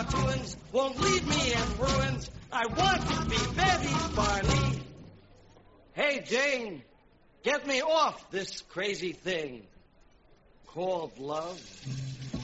doings won't leave me in ruins. I want to be Betty Barney. Hey, Jane, get me off this crazy thing called love.